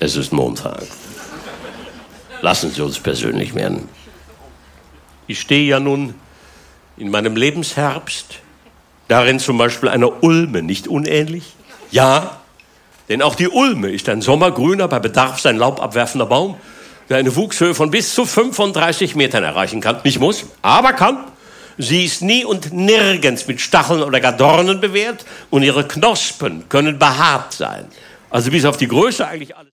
Es ist Montag. Lassen Sie uns persönlich werden. Ich stehe ja nun in meinem Lebensherbst, darin zum Beispiel einer Ulme nicht unähnlich. Ja, denn auch die Ulme ist ein sommergrüner, bei Bedarf sein Laub abwerfender Baum, der eine Wuchshöhe von bis zu 35 Metern erreichen kann. Nicht muss, aber kann. Sie ist nie und nirgends mit Stacheln oder gar Dornen bewehrt und ihre Knospen können behaart sein. Also bis auf die Größe eigentlich alles.